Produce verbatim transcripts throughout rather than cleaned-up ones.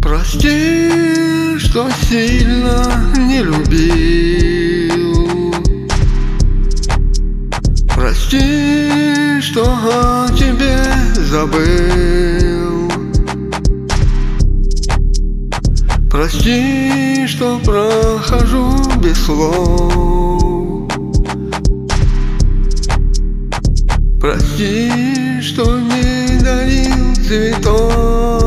Прости, что сильно не любил. Прости, что о тебе забыл. Прости, что прохожу без слов. Прости, что не дарил цветов.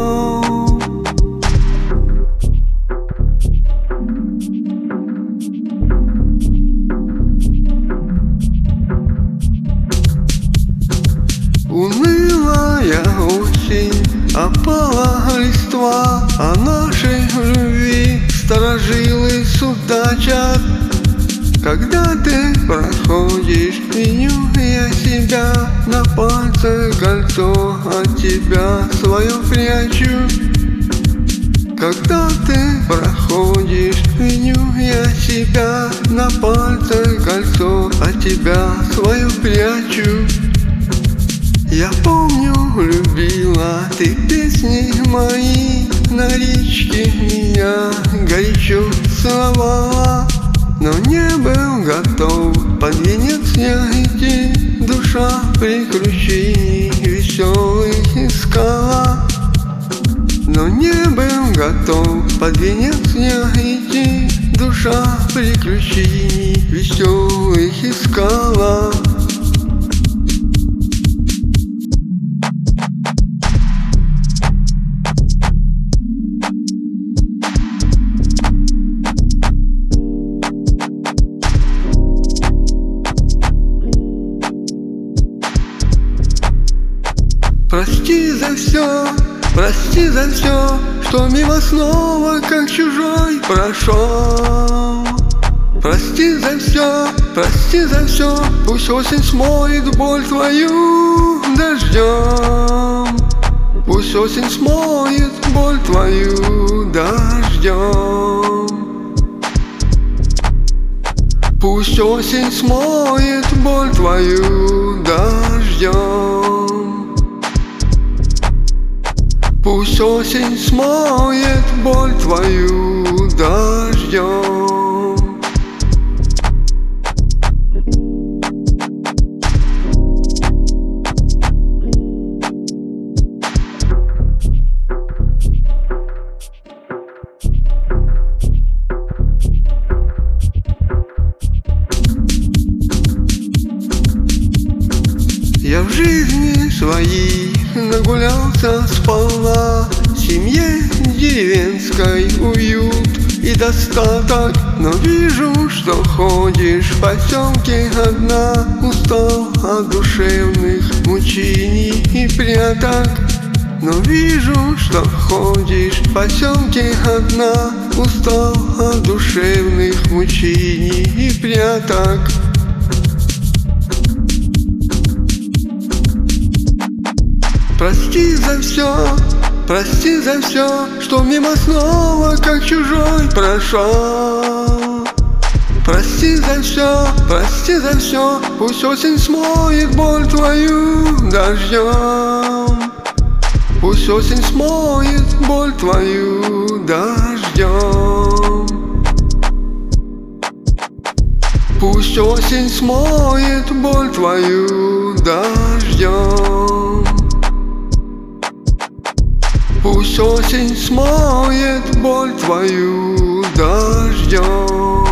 Унылая осень, опала листва, о нашей любви старожилы судачат. Когда ты проходишь, виню я себя, на пальце кольцо от тебя свое прячу. Когда ты проходишь, виню я себя, на пальце кольцо от тебя свое прячу. Я помню, любила ты песни мои, на речке меня горячо целовала. Но не был готов под венец я идти, душа приключений веселых искала. Но не был готов под венец я идти, душа приключений веселых искала. Прости за все, прости за все, что мимо снова как чужой прошел. Прости за все, прости за все, пусть осень смоет боль твою дождем. Пусть осень смоет боль твою дождем. Пусть осень смоет боль твою дождем. Пусть осень смоет боль твою дождем. Я в жизни своей нагулялся сполна, в семье деревенской уют и достаток. Но вижу, что ходишь в поселке одна, устал от душевных мучений и пряток. Но вижу, что ходишь в поселке одна, устал от душевных мучений и пряток. Прости за все, прости за все, что мимо снова как чужой прошел. Прости за все, прости за все, пусть осень смоет боль твою дождем. Пусть осень смоет боль твою дождем. Пусть осень смоет боль твою дождем. Пусть осень смоет боль твою дождем.